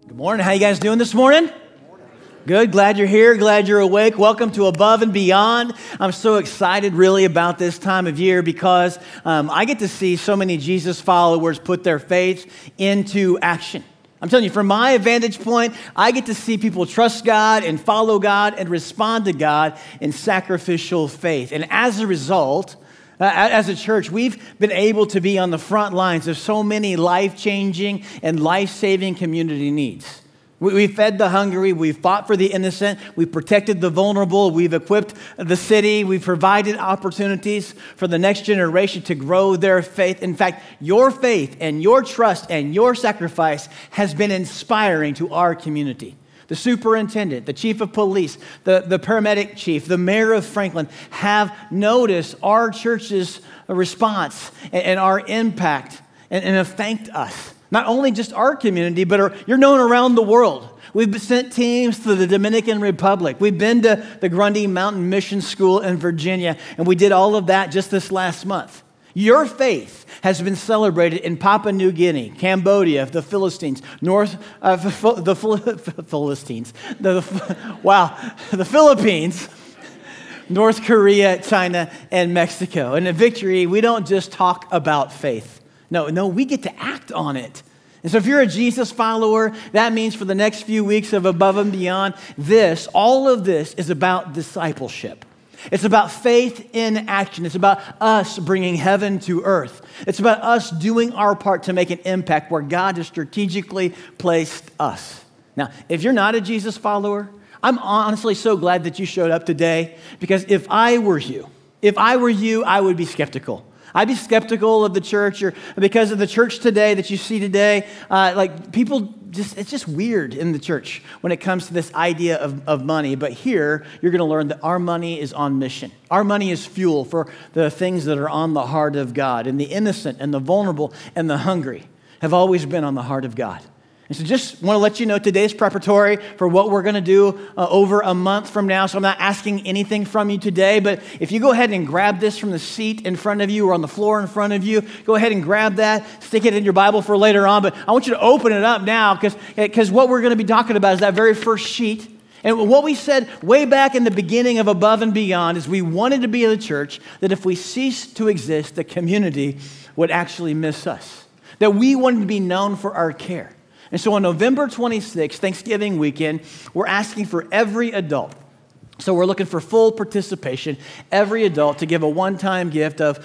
Good morning. How you guys doing this morning? Good. Glad you're here. Glad you're awake. Welcome to Above and Beyond. I'm so excited really about this time of year because I get to see so many Jesus followers put their faith into action. I'm telling you, from my vantage point, I get to see people trust God and follow God and respond to God in sacrificial faith. And as a result, as a church, we've been able to be on the front lines of so many life-changing and life-saving community needs. We've fed the hungry, we've fought for the innocent, we've protected the vulnerable, we've equipped the city, we've provided opportunities for the next generation to grow their faith. In fact, your faith and your trust and your sacrifice has been inspiring to our community. The superintendent, the chief of police, the paramedic chief, the mayor of Franklin have noticed our church's response and our impact and have thanked us. Not only just our community, but you're known around the world. We've sent teams to the Dominican Republic. We've been to the Grundy Mountain Mission School in Virginia, and we did all of that just this last month. Your faith has been celebrated in Papua New Guinea, Cambodia, the Philippines, the Philippines, North Korea, China, and Mexico. And in Victory, we don't just talk about faith. No, we get to act on it. And so if you're a Jesus follower, that means for the next few weeks of Above and Beyond, all of this is about discipleship. It's about faith in action. It's about us bringing heaven to earth. It's about us doing our part to make an impact where God has strategically placed us. Now, if you're not a Jesus follower, I'm honestly so glad that you showed up today, because if I were you, I would be skeptical. I'd be skeptical of the church, or because of the church today that you see today. It's just weird in the church when it comes to this idea of money. But here, you're going to learn that our money is on mission. Our money is fuel for the things that are on the heart of God. And the innocent and the vulnerable and the hungry have always been on the heart of God. And so just want to let you know today's preparatory for what we're going to do over a month from now. So I'm not asking anything from you today, but if you go ahead and grab this from the seat in front of you or on the floor in front of you, go ahead and grab that, stick it in your Bible for later on. But I want you to open it up now because what we're going to be talking about is that very first sheet. And what we said way back in the beginning of Above and Beyond is we wanted to be the church that if we ceased to exist, the community would actually miss us. That we wanted to be known for our care. And so on November 26th, Thanksgiving weekend, we're asking for every adult. So we're looking for full participation, every adult to give a one-time gift of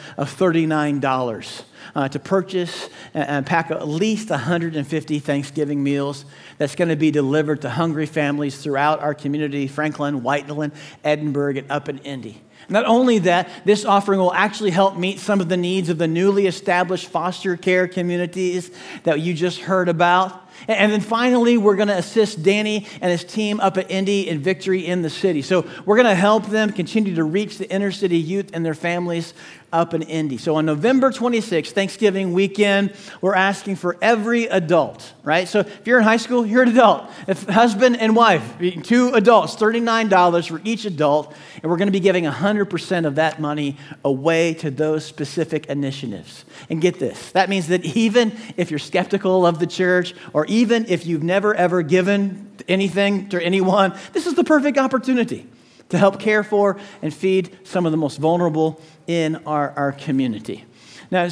$39 to purchase and pack at least 150 Thanksgiving meals that's going to be delivered to hungry families throughout our community, Franklin, Whiteland, Edinburgh, and up in Indy. Not only that, this offering will actually help meet some of the needs of the newly established foster care communities that you just heard about. And then finally, we're going to assist Danny and his team up at Indy in Victory in the city. So we're going to help them continue to reach the inner city youth and their families up in Indy. So on November 26th, Thanksgiving weekend, we're asking for every adult, right? So if you're in high school, you're an adult. If husband and wife, two adults, $39 for each adult, and we're going to be giving 100% of that money away to those specific initiatives. And get this, that means that even if you're skeptical of the church, or even if you've never ever given anything to anyone, this is the perfect opportunity to help care for and feed some of the most vulnerable in our community. Now,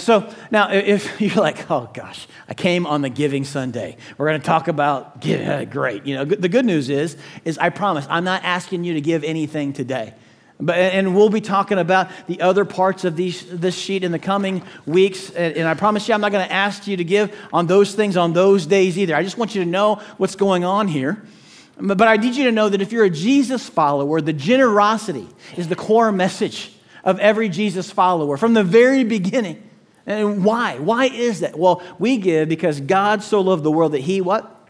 if you're like, oh gosh, I came on the Giving Sunday. We're going to talk about giving. Great. The good news is I promise I'm not asking you to give anything today. And we'll be talking about the other parts of this sheet in the coming weeks. And I promise you, I'm not going to ask you to give on those things on those days either. I just want you to know what's going on here. But I need you to know that if you're a Jesus follower, the generosity is the core message of every Jesus follower from the very beginning. And why? Why is that? Well, we give because God so loved the world that He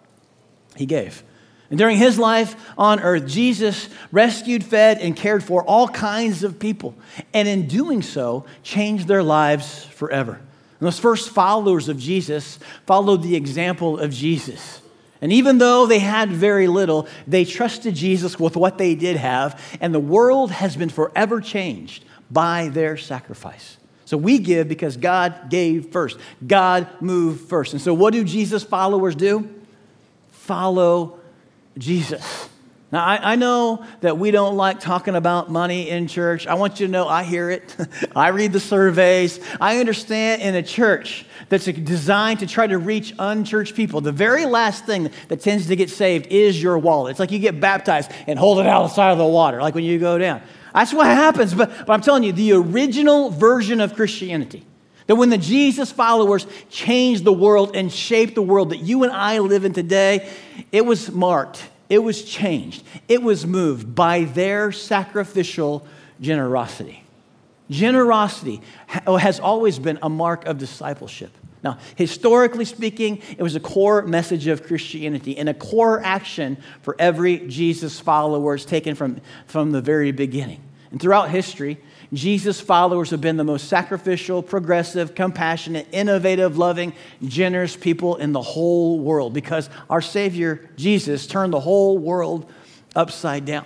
gave. And during His life on earth, Jesus rescued, fed, and cared for all kinds of people. And in doing so, changed their lives forever. And those first followers of Jesus followed the example of Jesus. And even though they had very little, they trusted Jesus with what they did have. And the world has been forever changed by their sacrifice. So we give because God gave first. God moved first. And so what do Jesus followers do? follow Jesus. Now, I know that we don't like talking about money in church. I want you to know I hear it. I read the surveys. I understand in a church that's designed to try to reach unchurched people, the very last thing that tends to get saved is your wallet. It's like you get baptized and hold it out the side of the water, like when you go down. That's what happens. But I'm telling you, the original version of Christianity, that when the Jesus followers changed the world and shaped the world that you and I live in today, it was marked. It was changed. It was moved by their sacrificial generosity. Generosity has always been a mark of discipleship. Now, historically speaking, it was a core message of Christianity and a core action for every Jesus followers taken from the very beginning. And throughout history, Jesus followers have been the most sacrificial, progressive, compassionate, innovative, loving, generous people in the whole world because our Savior, Jesus, turned the whole world upside down.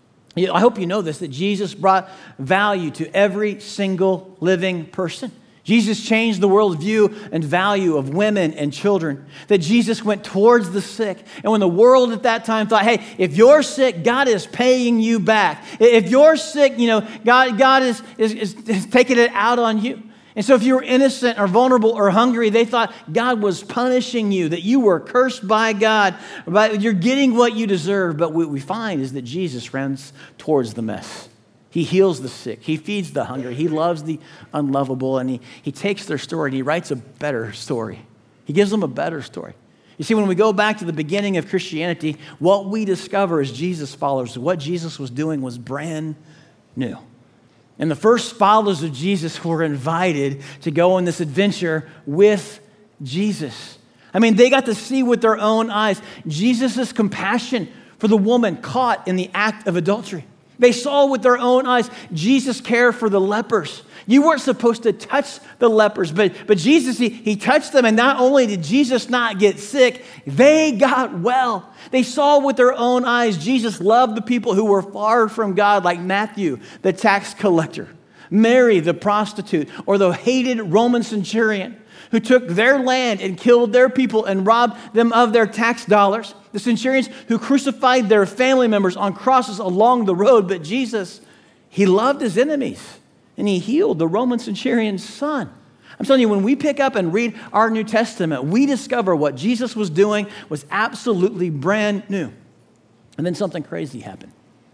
I hope you know this, that Jesus brought value to every single living person. Jesus changed the worldview and value of women and children, that Jesus went towards the sick. And when the world at that time thought, hey, if you're sick, God is paying you back. If you're sick, God is taking it out on you. And so if you were innocent or vulnerable or hungry, they thought God was punishing you, that you were cursed by God, but you're getting what you deserve. But what we find is that Jesus runs towards the mess. He heals the sick. He feeds the hungry. He loves the unlovable. And he takes their story and he writes a better story. He gives them a better story. You see, when we go back to the beginning of Christianity, what we discover as Jesus followers, what Jesus was doing was brand new. And the first followers of Jesus were invited to go on this adventure with Jesus. I mean, they got to see with their own eyes Jesus' compassion for the woman caught in the act of adultery. They saw with their own eyes Jesus care for the lepers. You weren't supposed to touch the lepers, but Jesus, he touched them, and not only did Jesus not get sick, they got well. They saw with their own eyes Jesus loved the people who were far from God, like Matthew, the tax collector, Mary, the prostitute, or the hated Roman centurion who took their land and killed their people and robbed them of their tax dollars. The centurions who crucified their family members on crosses along the road. But Jesus, he loved his enemies and he healed the Roman centurion's son. I'm telling you, when we pick up and read our New Testament, we discover what Jesus was doing was absolutely brand new. And then something crazy happened.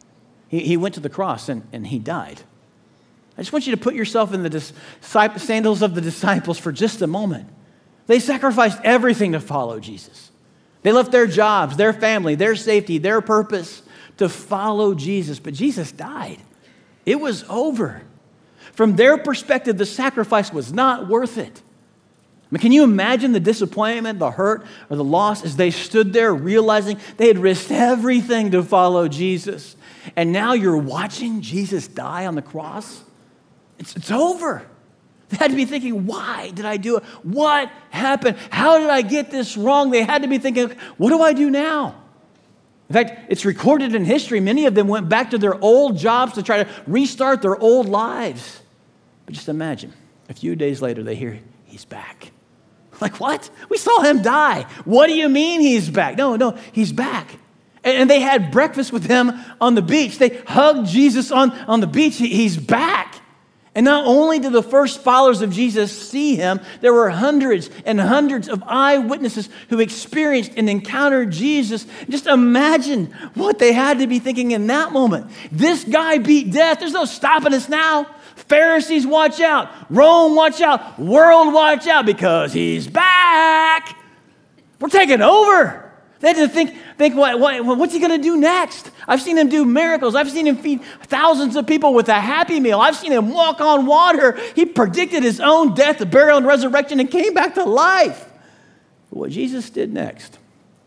He went to the cross and he died. I just want you to put yourself in the sandals of the disciples for just a moment. They sacrificed everything to follow Jesus. They left their jobs, their family, their safety, their purpose to follow Jesus. But Jesus died. It was over. From their perspective, the sacrifice was not worth it. I mean, can you imagine the disappointment, the hurt, or the loss as they stood there realizing they had risked everything to follow Jesus? And now you're watching Jesus die on the cross? It's over. They had to be thinking, why did I do it? What happened? How did I get this wrong? They had to be thinking, what do I do now? In fact, it's recorded in history. Many of them went back to their old jobs to try to restart their old lives. But just imagine, a few days later, they hear, he's back. Like, what? We saw him die. What do you mean he's back? No, he's back. And they had breakfast with him on the beach. They hugged Jesus on the beach. He's back. And not only did the first followers of Jesus see him, there were hundreds and hundreds of eyewitnesses who experienced and encountered Jesus. Just imagine what they had to be thinking in that moment. This guy beat death. There's no stopping us now. Pharisees, watch out. Rome, watch out. World, watch out, because he's back. We're taking over. They had to think what's he going to do next? I've seen him do miracles. I've seen him feed thousands of people with a Happy Meal. I've seen him walk on water. He predicted his own death, burial, and resurrection and came back to life. But what Jesus did next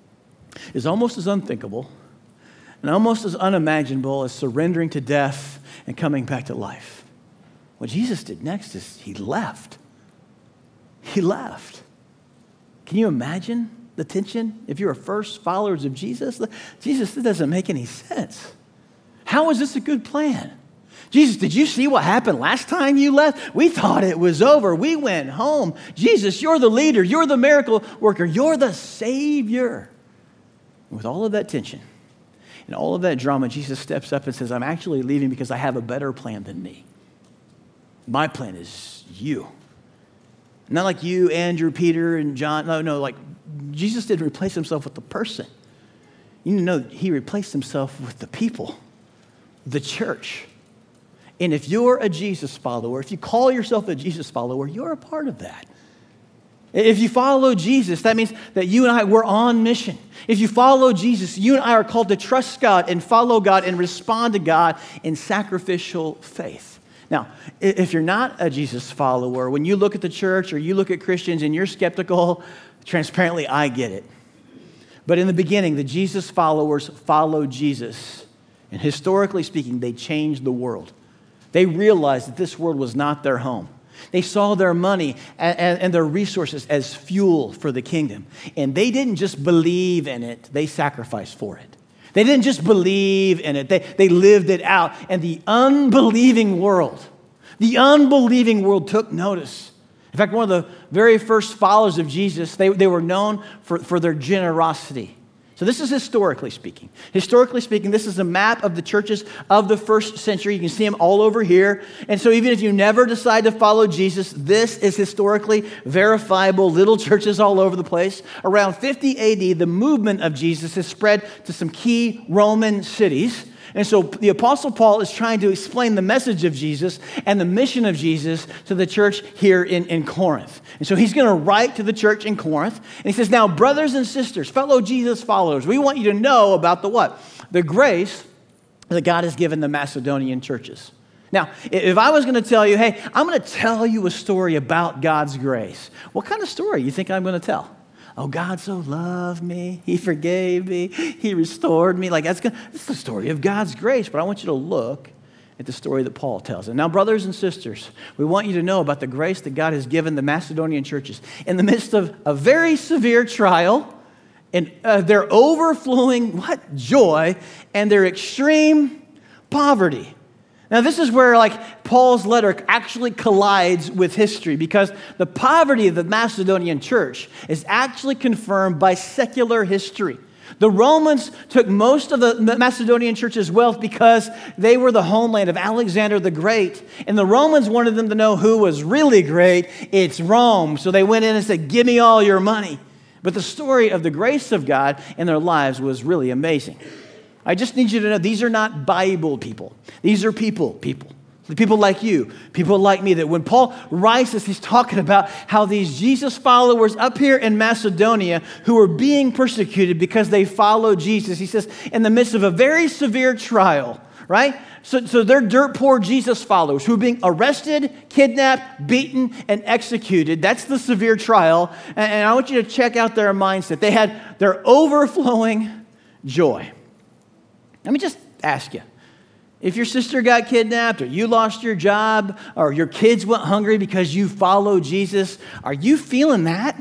is almost as unthinkable and almost as unimaginable as surrendering to death and coming back to life. What Jesus did next is he left. He left. Can you imagine the tension? If you're first followers of Jesus, this doesn't make any sense. How is this a good plan? Jesus, did you see what happened last time you left? We thought it was over. We went home. Jesus, you're the leader. You're the miracle worker. You're the Savior. With all of that tension and all of that drama, Jesus steps up and says, I'm actually leaving because I have a better plan than me. My plan is you. Not like you, Andrew, Peter, and John. No, like Jesus didn't replace himself with the person. You need to know he replaced himself with the people, the church. And if you're a Jesus follower, if you call yourself a Jesus follower, you're a part of that. If you follow Jesus, that means that you and I, we're on mission. If you follow Jesus, you and I are called to trust God and follow God and respond to God in sacrificial faith. Now, if you're not a Jesus follower, when you look at the church or you look at Christians and you're skeptical, transparently, I get it. But in the beginning, the Jesus followers followed Jesus. And historically speaking, they changed the world. They realized that this world was not their home. They saw their money and their resources as fuel for the kingdom. And they didn't just believe in it, they sacrificed for it. They didn't just believe in it, they lived it out. And the unbelieving world took notice. In fact, one of the very first followers of Jesus, they were known for their generosity. So this is historically speaking. Historically speaking, this is a map of the churches of the first century. You can see them all over here. And so even if you never decide to follow Jesus, this is historically verifiable little churches all over the place. Around 50 AD, the movement of Jesus has spread to some key Roman cities. And so the Apostle Paul is trying to explain the message of Jesus and the mission of Jesus to the church here in Corinth. And so he's going to write to the church in Corinth. And he says, now, brothers and sisters, fellow Jesus followers, we want you to know about the what? The grace that God has given the Macedonian churches. Now, if I was going to tell you, hey, I'm going to tell you a story about God's grace, what kind of story you think I'm going to tell? Oh, God so loved me. He forgave me. He restored me. Like that's the story of God's grace. But I want you to look at the story that Paul tells. And now, brothers and sisters, we want you to know about the grace that God has given the Macedonian churches in the midst of a very severe trial and their overflowing joy and their extreme poverty. Now, this is where Paul's letter actually collides with history because the poverty of the Macedonian church is actually confirmed by secular history. The Romans took most of the Macedonian church's wealth because they were the homeland of Alexander the Great. And the Romans wanted them to know who was really great. It's Rome. So they went in and said, give me all your money. But the story of the grace of God in their lives was really amazing. I just need you to know these are not Bible people. These are people. People like you, people like me, that when Paul writes this, he's talking about how these Jesus followers up here in Macedonia who are being persecuted because they follow Jesus, he says, in the midst of a very severe trial, right? So they're dirt poor Jesus followers who are being arrested, kidnapped, beaten, and executed. That's the severe trial. And I want you to check out their mindset. They had their overflowing joy. Let me just ask you, if your sister got kidnapped or you lost your job or your kids went hungry because you followed Jesus, are you feeling that?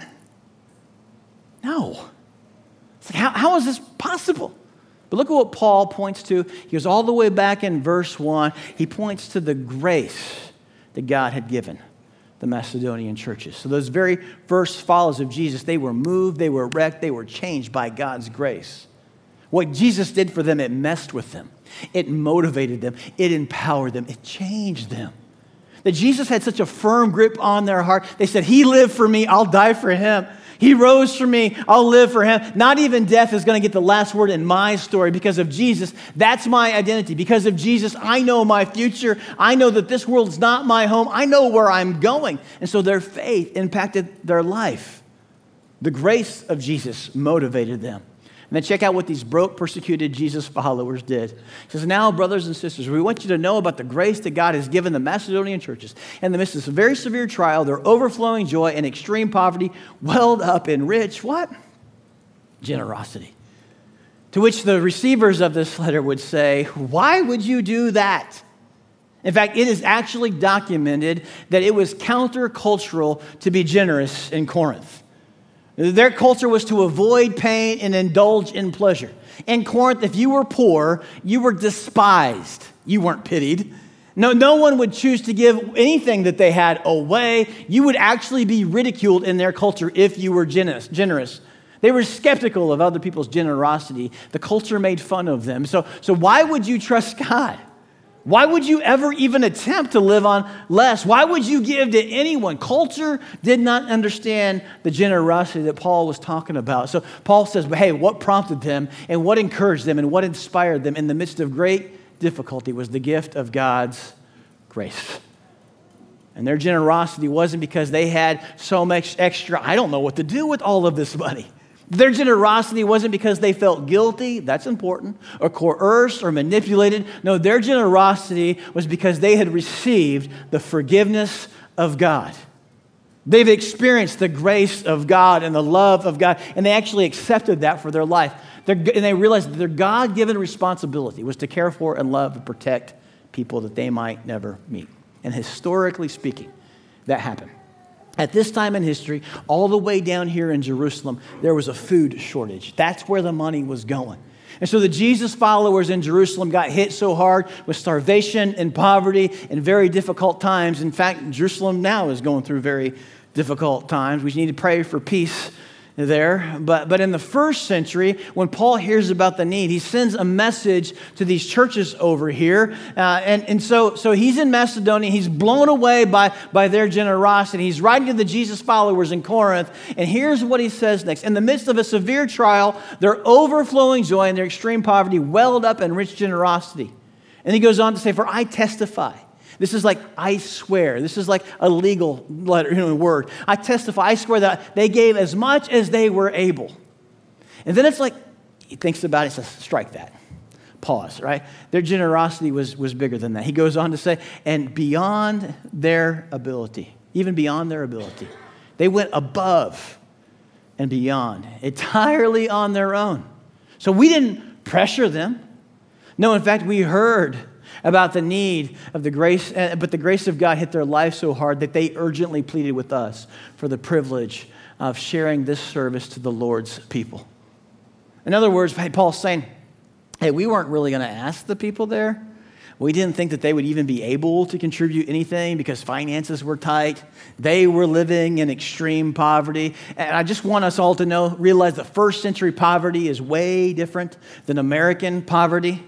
No. It's like, how is this possible? But look at what Paul points to. He goes all the way back in verse 1. He points to the grace that God had given the Macedonian churches. So those very first followers of Jesus, they were moved, they were wrecked, they were changed by God's grace. What Jesus did for them, it messed with them. It motivated them. It empowered them. It changed them. That Jesus had such a firm grip on their heart. They said, he lived for me, I'll die for him. He rose for me, I'll live for him. Not even death is going to get the last word in my story. Because of Jesus, that's my identity. Because of Jesus, I know my future. I know that this world is not my home. I know where I'm going. And so their faith impacted their life. The grace of Jesus motivated them. And then check out what these broke, persecuted Jesus followers did. He says, now, brothers and sisters, we want you to know about the grace that God has given the Macedonian churches. In the midst of this very severe trial, their overflowing joy and extreme poverty welled up in rich, what? Generosity. To which the receivers of this letter would say, why would you do that? In fact, it is actually documented that it was countercultural to be generous in Corinth. Their culture was to avoid pain and indulge in pleasure. In Corinth, if you were poor, you were despised. You weren't pitied. No one would choose to give anything that they had away. You would actually be ridiculed in their culture if you were generous. They were skeptical of other people's generosity. The culture made fun of them. So why would you trust God? Why would you ever even attempt to live on less? Why would you give to anyone? Culture did not understand the generosity that Paul was talking about. So Paul says, but hey, what prompted them and what encouraged them and what inspired them in the midst of great difficulty was the gift of God's grace. And their generosity wasn't because they had so much extra, I don't know what to do with all of this money. Their generosity wasn't because they felt guilty, that's important, or coerced or manipulated. No, their generosity was because they had received the forgiveness of God. They've experienced the grace of God and the love of God, and they actually accepted that for their life. And they realized that their God-given responsibility was to care for and love and protect people that they might never meet. And historically speaking, that happened. At this time in history, all the way down here in Jerusalem, there was a food shortage. That's where the money was going. And so the Jesus followers in Jerusalem got hit so hard with starvation and poverty and very difficult times. In fact, Jerusalem now is going through very difficult times. We need to pray for peace there. But in the first century, when Paul hears about the need, he sends a message to these churches over here. So he's in Macedonia. He's blown away by their generosity. He's writing to the Jesus followers in Corinth. And here's what he says next. In the midst of a severe trial, their overflowing joy and their extreme poverty welled up in rich generosity. And he goes on to say, for I testify. This is like, I swear. This is like a legal letter, word. I testify, I swear that they gave as much as they were able. And then it's like, he thinks about it, says, strike that. Pause, right? Their generosity was bigger than that. He goes on to say, and beyond their ability, even beyond their ability, they went above and beyond, entirely on their own. So we didn't pressure them. No, in fact, we heard about the need of the grace, but the grace of God hit their life so hard that they urgently pleaded with us for the privilege of sharing this service to the Lord's people. In other words, Paul's saying, hey, we weren't really going to ask the people there. We didn't think that they would even be able to contribute anything because finances were tight. They were living in extreme poverty. And I just want us all to realize that first century poverty is way different than American poverty.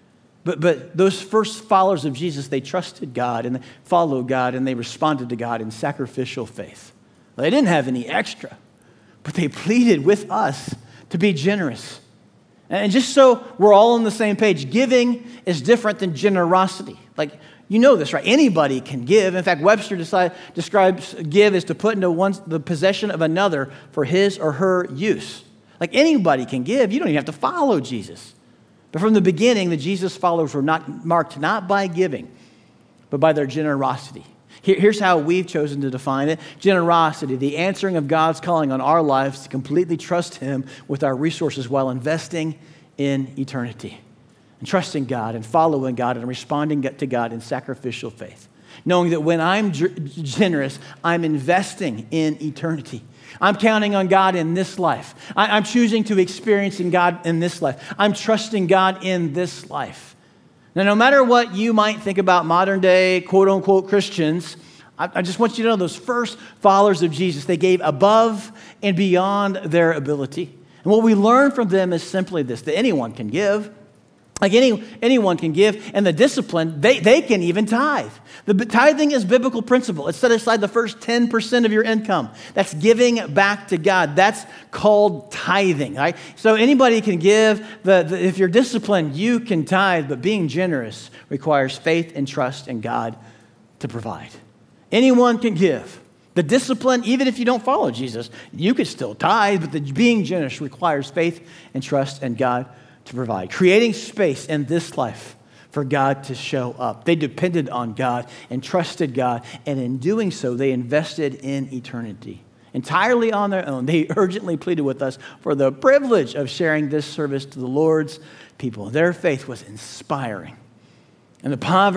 But those first followers of Jesus, they trusted God and they followed God and they responded to God in sacrificial faith. They didn't have any extra, but they pleaded with us to be generous. And just so we're all on the same page, giving is different than generosity. Like, you know this, right? Anybody can give. In fact, Webster describes give as to put into the possession of another for his or her use. Like, anybody can give. You don't even have to follow Jesus. But from the beginning, the Jesus followers were marked not by giving, but by their generosity. Here's how we've chosen to define it. Generosity, the answering of God's calling on our lives to completely trust Him with our resources while investing in eternity. And trusting God and following God and responding to God in sacrificial faith. Knowing that when I'm generous, I'm investing in eternity. I'm counting on God in this life. I'm choosing to experience in God in this life. I'm trusting God in this life. Now, no matter what you might think about modern day, quote unquote, Christians, I just want you to know those first followers of Jesus, they gave above and beyond their ability. And what we learn from them is simply this, that anyone can give. Like anyone can give, and the discipline, they can even tithe. The tithing is biblical principle. It's set aside the first 10% of your income. That's giving back to God. That's called tithing, right? So anybody can give. If you're disciplined, you can tithe, but being generous requires faith and trust in God to provide. Anyone can give. The discipline, even if you don't follow Jesus, you could still tithe, but being generous requires faith and trust in God to provide, creating space in this life for God to show up. They depended on God and trusted God, and in doing so, they invested in eternity. Entirely on their own, they urgently pleaded with us for the privilege of sharing this service to the Lord's people. Their faith was inspiring. And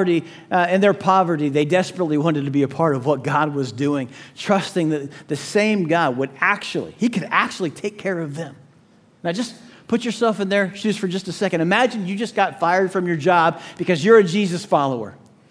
in their poverty, they desperately wanted to be a part of what God was doing, trusting that the same God could actually take care of them. Now just put yourself in their shoes for just a second. Imagine you just got fired from your job because you're a Jesus follower.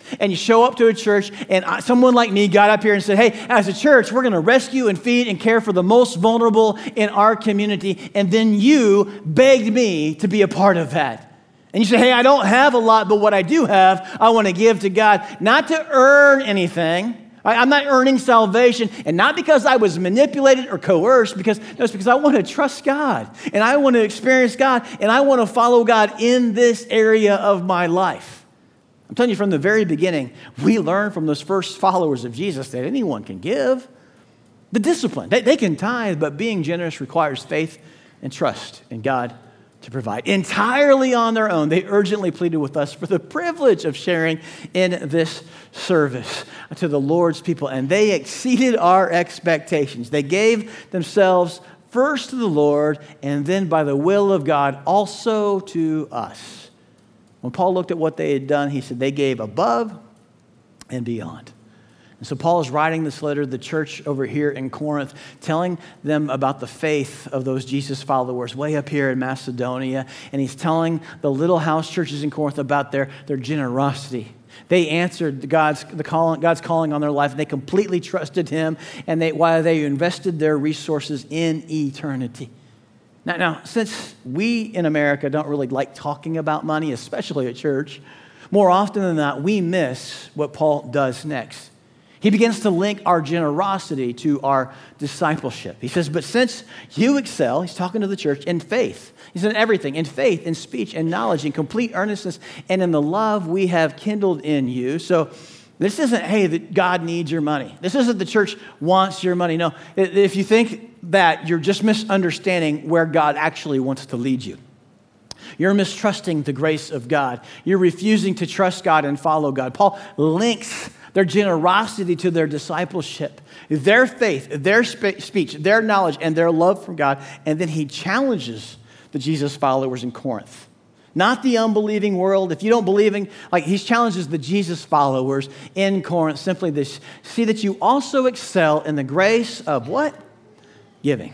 and you show up to a church, and someone like me got up here and said, hey, as a church, we're going to rescue and feed and care for the most vulnerable in our community, and then you begged me to be a part of that. And you say, hey, I don't have a lot, but what I do have, I want to give to God, not to earn anything. I'm not earning salvation, and not because I was manipulated or coerced, it's because I want to trust God, and I want to experience God, and I want to follow God in this area of my life. I'm telling you, from the very beginning, we learned from those first followers of Jesus that anyone can give. The discipline, they can tithe, but being generous requires faith and trust in God to provide. Entirely on their own, they urgently pleaded with us for the privilege of sharing in this service to the Lord's people, and they exceeded our expectations. They gave themselves first to the Lord, and then by the will of God also to us. When Paul looked at what they had done, he said they gave above and beyond. And so Paul is writing this letter to the church over here in Corinth, telling them about the faith of those Jesus followers way up here in Macedonia. And he's telling the little house churches in Corinth about their generosity. They answered God's calling on their life, and they completely trusted him, and while they invested their resources in eternity. Now, since we in America don't really like talking about money, especially at church, more often than not, we miss what Paul does next. He begins to link our generosity to our discipleship. He says, but since you excel, he's talking to the church, in faith. He's in everything, in faith, in speech, in knowledge, in complete earnestness, and in the love we have kindled in you. So this isn't, hey, that God needs your money. This isn't the church wants your money. No, if you think that, you're just misunderstanding where God actually wants to lead you. You're mistrusting the grace of God. You're refusing to trust God and follow God. Paul links their generosity to their discipleship, their faith, their speech, their knowledge, and their love for God. And then he challenges the Jesus followers in Corinth. Not the unbelieving world. If you don't believe in, he challenges the Jesus followers in Corinth simply this: see that you also excel in the grace of what? Giving.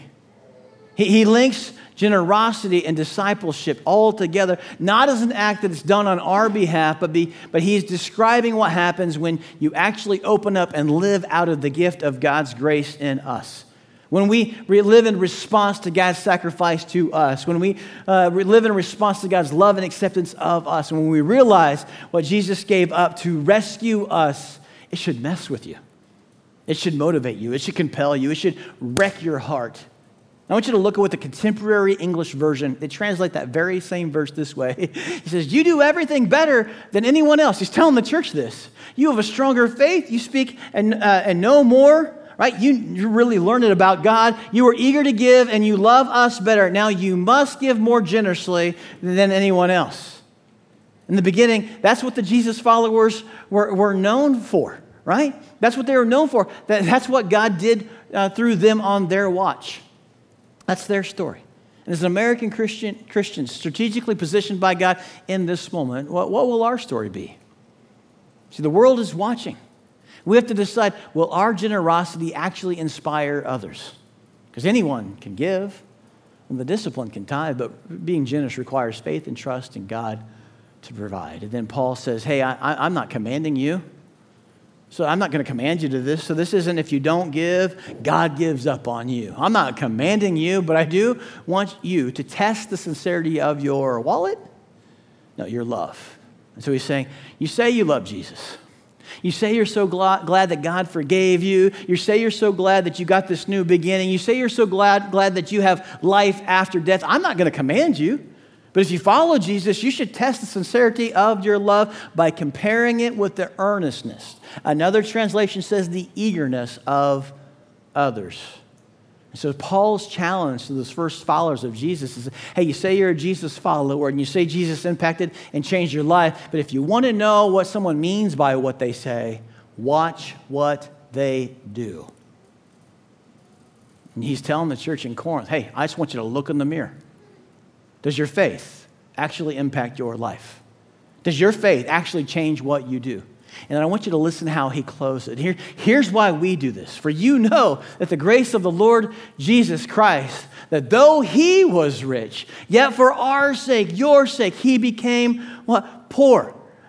He links generosity and discipleship all together, not as an act that is done on our behalf, but he's describing what happens when you actually open up and live out of the gift of God's grace in us. When we live in response to God's sacrifice to us, when we live in response to God's love and acceptance of us, and when we realize what Jesus gave up to rescue us, it should mess with you. It should motivate you. It should compel you. It should wreck your heart. I want you to look at what the contemporary English version, they translate that very same verse this way. He says, you do everything better than anyone else. He's telling the church this. You have a stronger faith. You speak and know more, right? You really learned it about God. You are eager to give, and you love us better. Now you must give more generously than anyone else. In the beginning, that's what the Jesus followers were known for, right? That's what they were known for. That's what God did through them on their watch. That's their story. And as an American Christian strategically positioned by God in this moment, what will our story be? See, the world is watching. We have to decide, will our generosity actually inspire others? Because anyone can give, and the discipline can tithe, but being generous requires faith and trust in God to provide. And then Paul says, hey, I'm not commanding you. So I'm not going to command you to this. So this isn't if you don't give, God gives up on you. I'm not commanding you, but I do want you to test the sincerity of your wallet. No, your love. And so he's saying, you say you love Jesus. You say you're so glad that God forgave you. You say you're so glad that you got this new beginning. You say you're so glad that you have life after death. I'm not going to command you. But if you follow Jesus, you should test the sincerity of your love by comparing it with the earnestness. Another translation says the eagerness of others. So Paul's challenge to those first followers of Jesus is, hey, you say you're a Jesus follower and you say Jesus impacted and changed your life, but if you want to know what someone means by what they say, watch what they do. And he's telling the church in Corinth, hey, I just want you to look in the mirror. Does your faith actually impact your life? Does your faith actually change what you do? And I want you to listen how he closed it. Here's why we do this. For you know that the grace of the Lord Jesus Christ, that though he was rich, yet for our sake, your sake, he became what? Poor,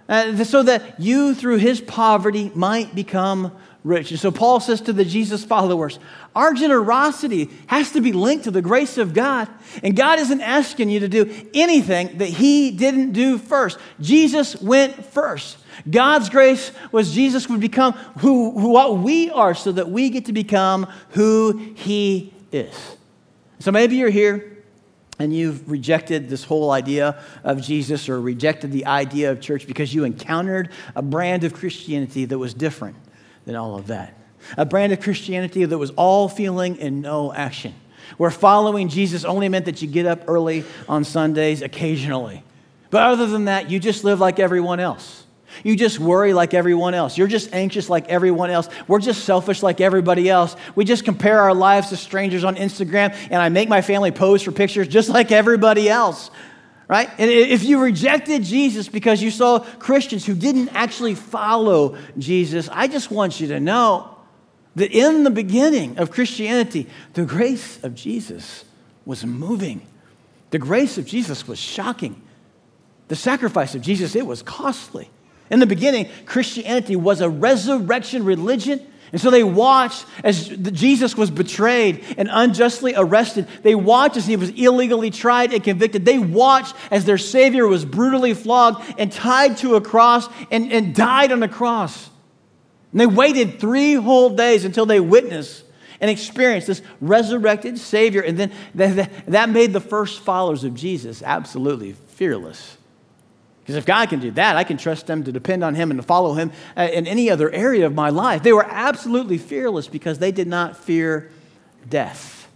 so that you through his poverty might become rich. And so Paul says to the Jesus followers, our generosity has to be linked to the grace of God. And God isn't asking you to do anything that he didn't do first. Jesus went first. God's grace was Jesus would become who what we are so that we get to become who he is. So maybe you're here and you've rejected this whole idea of Jesus or rejected the idea of church because you encountered a brand of Christianity that was different than all of that. A brand of Christianity that was all feeling and no action, where following Jesus only meant that you get up early on Sundays occasionally. But other than that, you just live like everyone else. You just worry like everyone else. You're just anxious like everyone else. We're just selfish like everybody else. We just compare our lives to strangers on Instagram, and I make my family pose for pictures just like everybody else, right? And if you rejected Jesus because you saw Christians who didn't actually follow Jesus, I just want you to know that in the beginning of Christianity, the grace of Jesus was moving. The grace of Jesus was shocking. The sacrifice of Jesus, it was costly. In the beginning, Christianity was a resurrection religion. And so they watched as Jesus was betrayed and unjustly arrested. They watched as he was illegally tried and convicted. They watched as their Savior was brutally flogged and tied to a cross and died on a cross. And they waited 3 whole days until they witnessed and experienced this resurrected Savior. And then that made the first followers of Jesus absolutely fearless. Because if God can do that, I can trust them to depend on him and to follow him in any other area of my life. They were absolutely fearless because they did not fear death.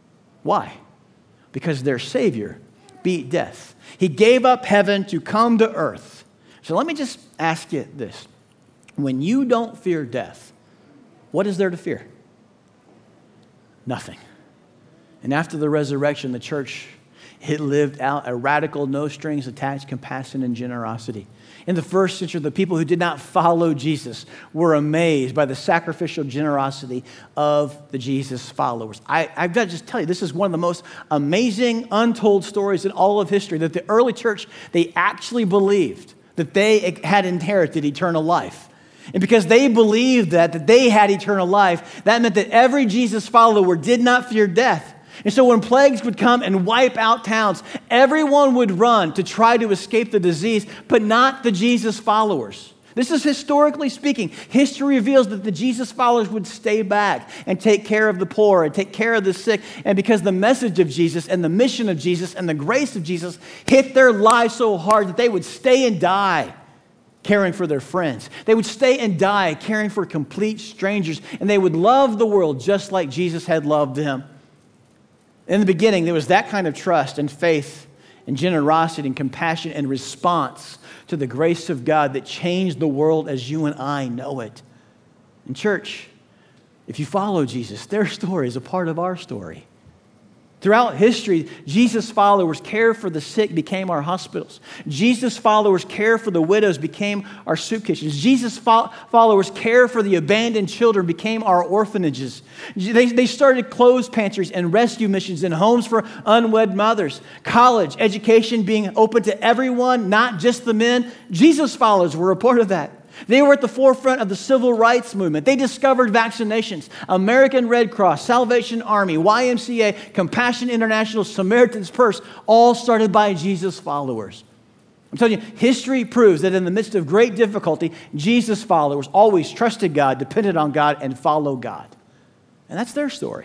Why? Because their Savior beat death. He gave up heaven to come to earth. So let me just ask you this. When you don't fear death, what is there to fear? Nothing. And after the resurrection, the church, it lived out a radical, no-strings-attached compassion and generosity. In the first century, the people who did not follow Jesus were amazed by the sacrificial generosity of the Jesus followers. I've got to just tell you, this is one of the most amazing, untold stories in all of history, that the early church, they actually believed that they had inherited eternal life. And because they believed that they had eternal life, that meant that every Jesus follower did not fear death. And so when plagues would come and wipe out towns, everyone would run to try to escape the disease, but not the Jesus followers. This is historically speaking. History reveals that the Jesus followers would stay back and take care of the poor and take care of the sick. And because the message of Jesus and the mission of Jesus and the grace of Jesus hit their lives so hard that they would stay and die caring for their friends. They would stay and die caring for complete strangers. And they would love the world just like Jesus had loved them. In the beginning, there was that kind of trust and faith and generosity and compassion and response to the grace of God that changed the world as you and I know it. In church, if you follow Jesus, their story is a part of our story. Throughout history, Jesus followers care for the sick became our hospitals. Jesus followers care for the widows became our soup kitchens. Jesus followers care for the abandoned children became our orphanages. They started clothes pantries and rescue missions and homes for unwed mothers. College, education being open to everyone, not just the men. Jesus followers were a part of that. They were at the forefront of the civil rights movement. They discovered vaccinations. American Red Cross, Salvation Army, YMCA, Compassion International, Samaritan's Purse, all started by Jesus followers. I'm telling you, history proves that in the midst of great difficulty, Jesus followers always trusted God, depended on God, and followed God. And that's their story.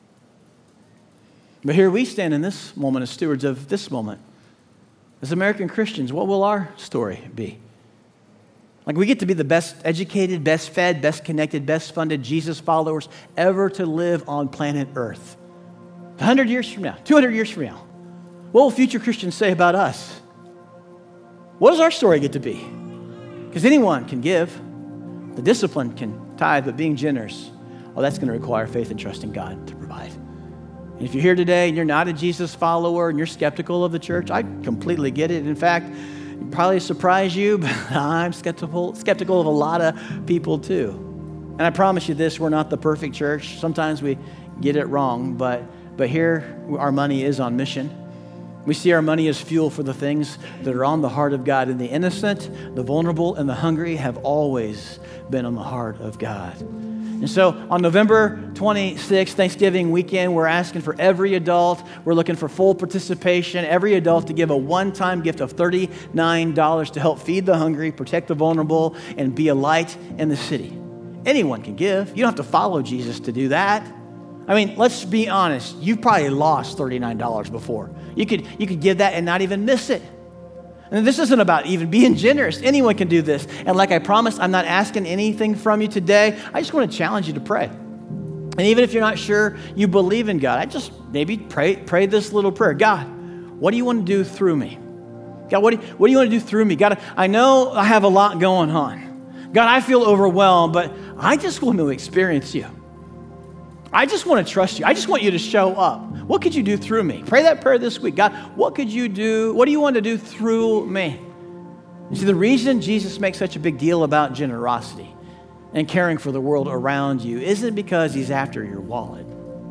But here we stand in this moment as stewards of this moment. As American Christians, what will our story be? Like we get to be the best educated, best fed, best connected, best funded Jesus followers ever to live on planet Earth. 100 years from now, 200 years from now, what will future Christians say about us? What does our story get to be? Because anyone can give. The discipline can tithe, but being generous, well, that's going to require faith and trust in God to provide. And if you're here today and you're not a Jesus follower and you're skeptical of the church, I completely get it. In fact, it probably surprise you, but I'm skeptical of a lot of people too. And I promise you this, we're not the perfect church. Sometimes we get it wrong, but here our money is on mission. We see our money as fuel for the things that are on the heart of God. And the innocent, the vulnerable, and the hungry have always been on the heart of God. And so on November 26th, Thanksgiving weekend, we're asking for every adult. We're looking for full participation. Every adult to give a one-time gift of $39 to help feed the hungry, protect the vulnerable, and be a light in the city. Anyone can give. You don't have to follow Jesus to do that. I mean, let's be honest. You've probably lost $39 before. You could give that and not even miss it. And this isn't about even being generous. Anyone can do this. And like I promised, I'm not asking anything from you today. I just want to challenge you to pray. And even if you're not sure you believe in God, I just maybe pray this little prayer. God, what do you want to do through me? God, what do you want to do through me? God, I know I have a lot going on. God, I feel overwhelmed, but I just want to experience you. I just want to trust you. I just want you to show up. What could you do through me? Pray that prayer this week. God, what could you do? What do you want to do through me? You see, the reason Jesus makes such a big deal about generosity and caring for the world around you isn't because he's after your wallet.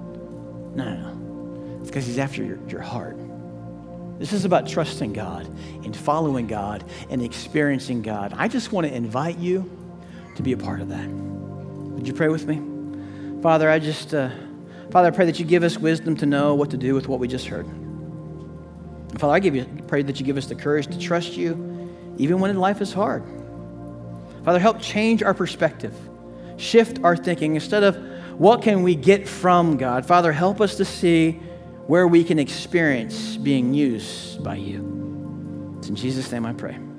No. It's because he's after your heart. This is about trusting God and following God and experiencing God. I just want to invite you to be a part of that. Would you pray with me? Father, Father, I pray that you give us wisdom to know what to do with what we just heard. Father, pray that you give us the courage to trust you even when life is hard. Father, help change our perspective, shift our thinking. Instead of what can we get from God, Father, help us to see where we can experience being used by you. It's in Jesus' name I pray.